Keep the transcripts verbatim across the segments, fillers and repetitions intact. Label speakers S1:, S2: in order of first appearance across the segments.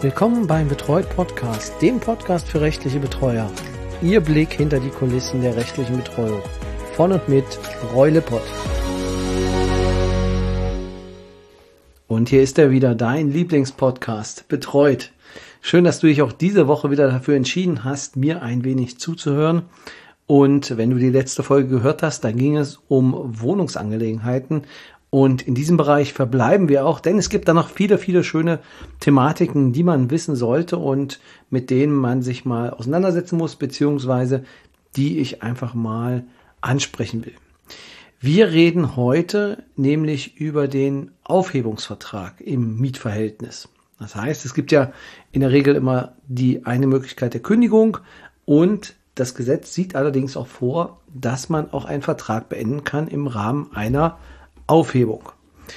S1: Willkommen beim Betreut Podcast, dem Podcast für rechtliche Betreuer. Ihr Blick hinter die Kulissen der rechtlichen Betreuung. Von und mit Roy Lippert. Und hier ist er wieder, dein Lieblingspodcast, Betreut. Schön, dass du dich auch diese Woche wieder dafür entschieden hast, mir ein wenig zuzuhören. Und wenn du die letzte Folge gehört hast, dann ging es um Wohnungsangelegenheiten. Und in diesem Bereich verbleiben wir auch, denn es gibt da noch viele, viele schöne Thematiken, die man wissen sollte und mit denen man sich mal auseinandersetzen muss, beziehungsweise die ich einfach mal ansprechen will. Wir reden heute nämlich über den Aufhebungsvertrag im Mietverhältnis. Das heißt, es gibt ja in der Regel immer die eine Möglichkeit der Kündigung und das Gesetz sieht allerdings auch vor, dass man auch einen Vertrag beenden kann im Rahmen einer Aufhebung.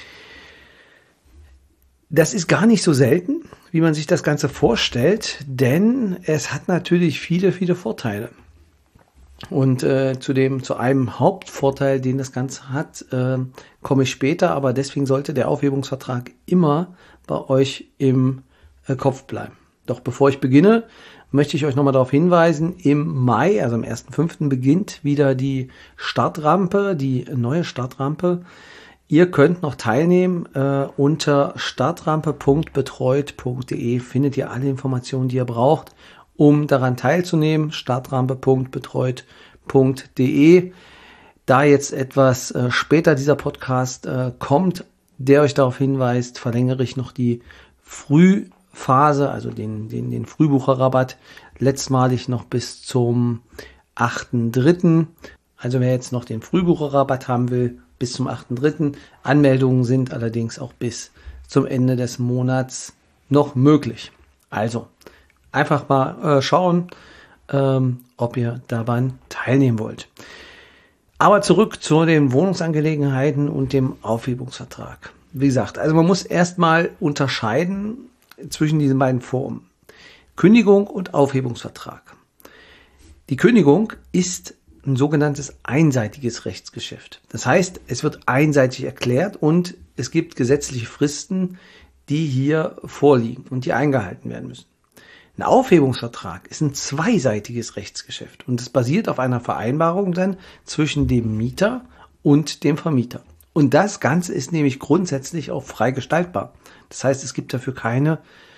S1: Das ist gar nicht so selten, wie man sich das Ganze vorstellt, denn es hat natürlich viele, viele Vorteile. Und äh, zu dem, zu einem Hauptvorteil, den das Ganze hat, äh, komme ich später, aber deswegen sollte der Aufhebungsvertrag immer bei euch im äh, Kopf bleiben. Doch bevor ich beginne, möchte ich euch nochmal darauf hinweisen, im Mai, also am ersten fünften beginnt wieder die Startrampe, die neue Startrampe. Ihr könnt noch teilnehmen, äh, unter startrampe punkt betreut punkt de findet ihr alle Informationen, die ihr braucht, um daran teilzunehmen, startrampe punkt betreut punkt de. Da jetzt etwas äh, später dieser Podcast äh, kommt, der euch darauf hinweist, verlängere ich noch die Frühphase, also den, den, den Frühbucherrabatt, letztmalig noch bis zum achten dritten Also wer jetzt noch den Frühbucherrabatt haben will, bis zum achten dritten Anmeldungen sind allerdings auch bis zum Ende des Monats noch möglich. Also einfach mal äh, schauen, ähm, ob ihr daran teilnehmen wollt. Aber zurück zu den Wohnungsangelegenheiten und dem Aufhebungsvertrag. Wie gesagt, also man muss erstmal unterscheiden zwischen diesen beiden Formen. Kündigung und Aufhebungsvertrag. Die Kündigung ist ein sogenanntes einseitiges Rechtsgeschäft. Das heißt, es wird einseitig erklärt und es gibt gesetzliche Fristen, die hier vorliegen und die eingehalten werden müssen. Ein Aufhebungsvertrag ist ein zweiseitiges Rechtsgeschäft und es basiert auf einer Vereinbarung dann zwischen dem Mieter und dem Vermieter. Und das Ganze ist nämlich grundsätzlich auch frei gestaltbar. Das heißt, es gibt dafür keine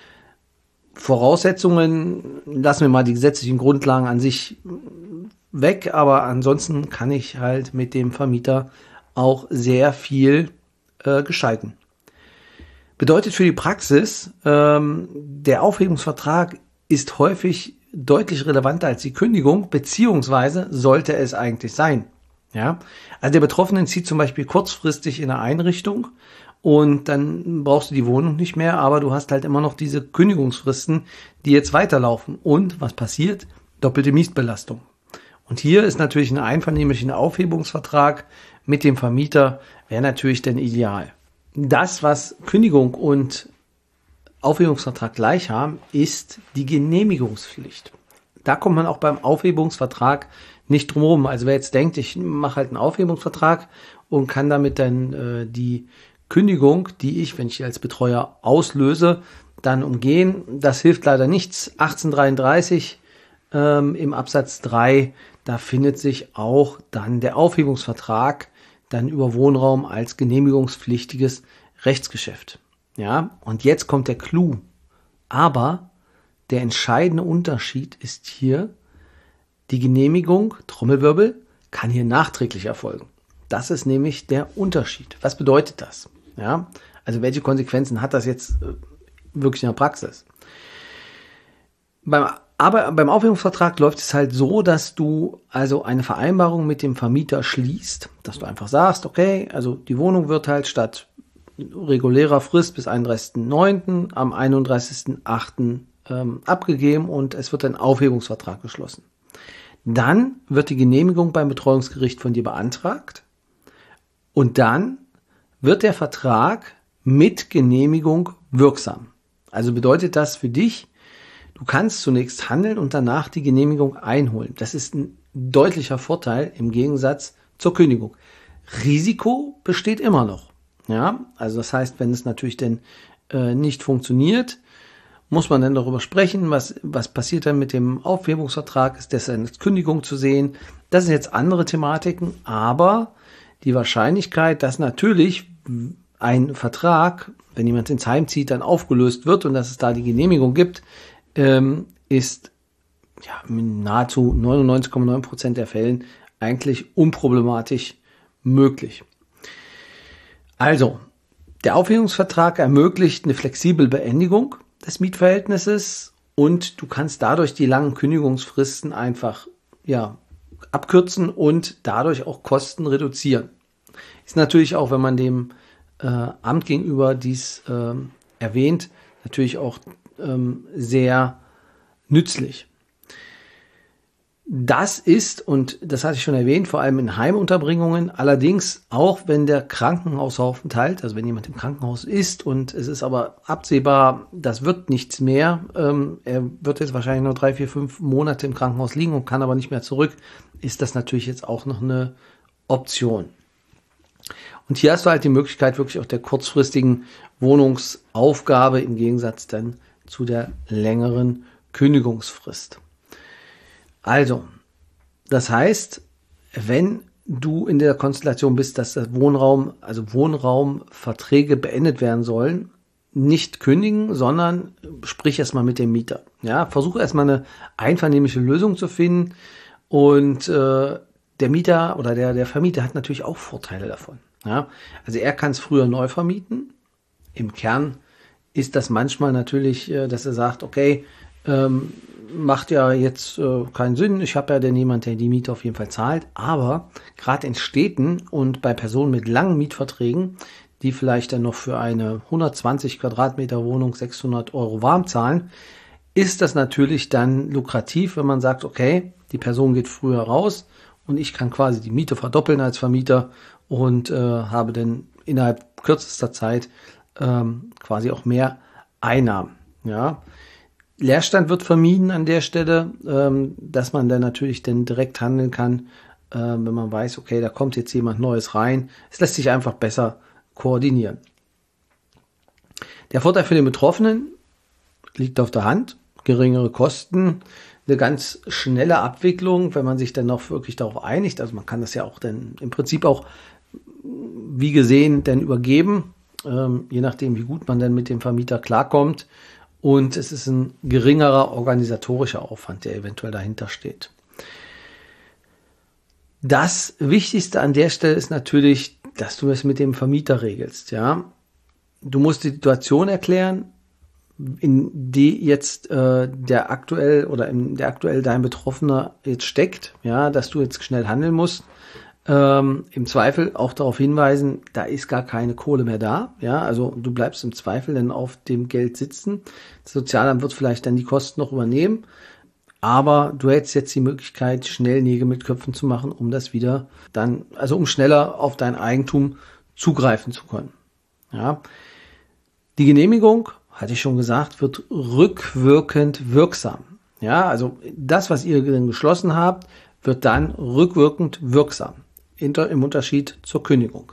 S1: Voraussetzungen. Lassen wir mal die gesetzlichen Grundlagen an sich weg, aber ansonsten kann ich halt mit dem Vermieter auch sehr viel äh, gestalten. Bedeutet für die Praxis, ähm, der Aufhebungsvertrag ist häufig deutlich relevanter als die Kündigung, beziehungsweise sollte es eigentlich sein. Ja? Also der Betroffene zieht zum Beispiel kurzfristig in eine Einrichtung und dann brauchst du die Wohnung nicht mehr, aber du hast halt immer noch diese Kündigungsfristen, die jetzt weiterlaufen. Und was passiert? Doppelte Mietbelastung. Und hier ist natürlich ein einvernehmlicher Aufhebungsvertrag mit dem Vermieter, wäre natürlich dann ideal. Das, was Kündigung und Aufhebungsvertrag gleich haben, ist die Genehmigungspflicht. Da kommt man auch beim Aufhebungsvertrag nicht drum herum. Also wer jetzt denkt, ich mache halt einen Aufhebungsvertrag und kann damit dann äh, die Kündigung, die ich, wenn ich als Betreuer auslöse, dann umgehen, das hilft leider nichts. achtzehnhundertdreiunddreißig ähm, im Absatz drei, da findet sich auch dann der Aufhebungsvertrag dann über Wohnraum als genehmigungspflichtiges Rechtsgeschäft. Ja, und jetzt kommt der Clou. Aber der entscheidende Unterschied ist hier, die Genehmigung, Trommelwirbel, kann hier nachträglich erfolgen. Das ist nämlich der Unterschied. Was bedeutet das? Ja, also welche Konsequenzen hat das jetzt äh, wirklich in der Praxis? Beim Aber beim Aufhebungsvertrag läuft es halt so, dass du also eine Vereinbarung mit dem Vermieter schließt, dass du einfach sagst, okay, also die Wohnung wird halt statt regulärer Frist bis einunddreißigsten neunten am einunddreißigsten achten ähm, abgegeben und es wird ein Aufhebungsvertrag geschlossen. Dann wird die Genehmigung beim Betreuungsgericht von dir beantragt und dann wird der Vertrag mit Genehmigung wirksam. Also bedeutet das für dich, du kannst zunächst handeln und danach die Genehmigung einholen. Das ist ein deutlicher Vorteil im Gegensatz zur Kündigung. Risiko besteht immer noch. Ja, also das heißt, wenn es natürlich denn äh, nicht funktioniert, muss man dann darüber sprechen, was, was passiert dann mit dem Aufhebungsvertrag, ist das eine Kündigung zu sehen. Das sind jetzt andere Thematiken, aber die Wahrscheinlichkeit, dass natürlich ein Vertrag, wenn jemand ins Heim zieht, dann aufgelöst wird und dass es da die Genehmigung gibt, ähm, ist ja, in nahezu neunundneunzig Komma neun Prozent der Fällen eigentlich unproblematisch möglich. Also, der Aufhebungsvertrag ermöglicht eine flexible Beendigung des Mietverhältnisses und du kannst dadurch die langen Kündigungsfristen einfach ja, abkürzen und dadurch auch Kosten reduzieren. Ist natürlich auch, wenn man dem äh, Amt gegenüber dies äh, erwähnt, natürlich auch ähm, sehr nützlich. Das ist, und das hatte ich schon erwähnt, vor allem in Heimunterbringungen, allerdings auch wenn der Krankenhausaufenthalt, also wenn jemand im Krankenhaus ist und es ist aber absehbar, das wird nichts mehr, ähm, er wird jetzt wahrscheinlich noch drei, vier, fünf Monate im Krankenhaus liegen und kann aber nicht mehr zurück, ist das natürlich jetzt auch noch eine Option. Und hier hast du halt die Möglichkeit wirklich auch der kurzfristigen Wohnungsaufgabe im Gegensatz dann zu der längeren Kündigungsfrist. Also, das heißt, wenn du in der Konstellation bist, dass das Wohnraum, also Wohnraumverträge beendet werden sollen, nicht kündigen, sondern sprich erstmal mit dem Mieter. Ja, versuche erstmal eine einvernehmliche Lösung zu finden und äh, der Mieter oder der, der Vermieter hat natürlich auch Vorteile davon. Ja, also er kann es früher neu vermieten. Im Kern ist das manchmal natürlich, äh, dass er sagt, okay, ähm, macht ja jetzt äh, keinen Sinn. Ich habe ja dann jemand, der die Miete auf jeden Fall zahlt. Aber gerade in Städten und bei Personen mit langen Mietverträgen, die vielleicht dann noch für eine hundertzwanzig Quadratmeter Wohnung sechshundert Euro warm zahlen, ist das natürlich dann lukrativ, wenn man sagt, okay, die Person geht früher raus und ich kann quasi die Miete verdoppeln als Vermieter und äh, habe dann innerhalb kürzester Zeit ähm, quasi auch mehr Einnahmen. Ja. Leerstand wird vermieden an der Stelle, ähm, dass man dann natürlich dann direkt handeln kann, äh, wenn man weiß, okay, da kommt jetzt jemand Neues rein. Es lässt sich einfach besser koordinieren. Der Vorteil für den Betroffenen liegt auf der Hand. Geringere Kosten, eine ganz schnelle Abwicklung, wenn man sich dann noch wirklich darauf einigt. Also man kann das ja auch dann im Prinzip auch, wie gesehen, dann übergeben, ähm, je nachdem, wie gut man dann mit dem Vermieter klarkommt. Und es ist ein geringerer organisatorischer Aufwand, der eventuell dahinter steht. Das Wichtigste an der Stelle ist natürlich, dass du es mit dem Vermieter regelst. Ja, du musst die Situation erklären, in die jetzt äh, der aktuell oder in der aktuell dein Betroffener jetzt steckt. Ja, dass du jetzt schnell handeln musst. Ähm, im Zweifel auch darauf hinweisen, da ist gar keine Kohle mehr da. Ja, also du bleibst im Zweifel dann auf dem Geld sitzen. Das Sozialamt wird vielleicht dann die Kosten noch übernehmen, aber du hättest jetzt die Möglichkeit, schnell Nägel mit Köpfen zu machen, um das wieder dann, also um schneller auf dein Eigentum zugreifen zu können. Ja, die Genehmigung, hatte ich schon gesagt, wird rückwirkend wirksam. Ja, also das, was ihr dann geschlossen habt, wird dann rückwirkend wirksam. Im Unterschied zur Kündigung.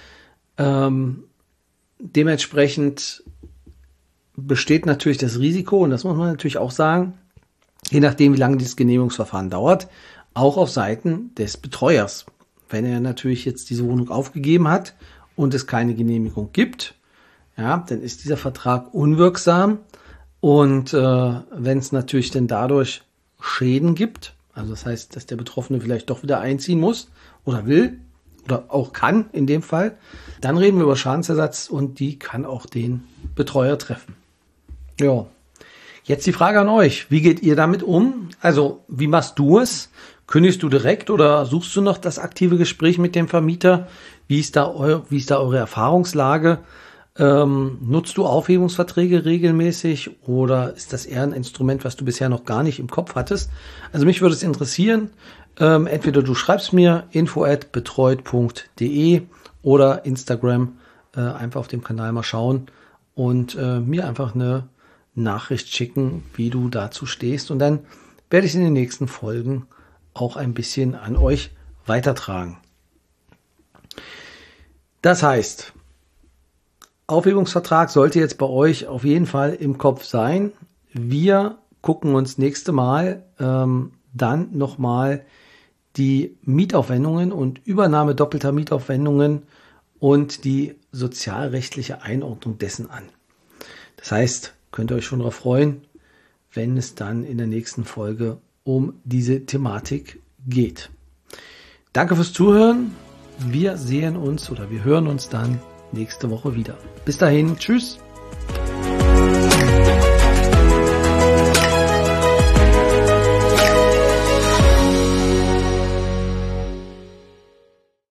S1: Ähm, dementsprechend besteht natürlich das Risiko, und das muss man natürlich auch sagen, je nachdem, wie lange dieses Genehmigungsverfahren dauert, auch auf Seiten des Betreuers. Wenn er natürlich jetzt diese Wohnung aufgegeben hat und es keine Genehmigung gibt, ja, dann ist dieser Vertrag unwirksam. Und äh, wenn es natürlich dann dadurch Schäden gibt, also das heißt, dass der Betroffene vielleicht doch wieder einziehen muss oder will oder auch kann in dem Fall, dann reden wir über Schadensersatz und die kann auch den Betreuer treffen. Ja, jetzt die Frage an euch. Wie geht ihr damit um? Also, wie machst du es? Kündigst du direkt oder suchst du noch das aktive Gespräch mit dem Vermieter? Wie ist da, eu- wie ist da eure Erfahrungslage? Ähm, nutzt du Aufhebungsverträge regelmäßig oder ist das eher ein Instrument, was du bisher noch gar nicht im Kopf hattest? Also mich würde es interessieren, ähm, entweder du schreibst mir info at betreut punkt de oder Instagram, äh, einfach auf dem Kanal mal schauen und äh, mir einfach eine Nachricht schicken, wie du dazu stehst, und dann werde ich in den nächsten Folgen auch ein bisschen an euch weitertragen. Das heißt, Aufhebungsvertrag sollte jetzt bei euch auf jeden Fall im Kopf sein. wir gucken uns nächste Mal ähm, dann nochmal die Mietaufwendungen und Übernahme doppelter Mietaufwendungen und die sozialrechtliche Einordnung dessen an. Das heißt, könnt ihr euch schon darauf freuen, wenn es dann in der nächsten Folge um diese Thematik geht. Danke fürs Zuhören. Wir sehen uns oder wir hören uns dann nächste Woche wieder. Bis dahin, tschüss.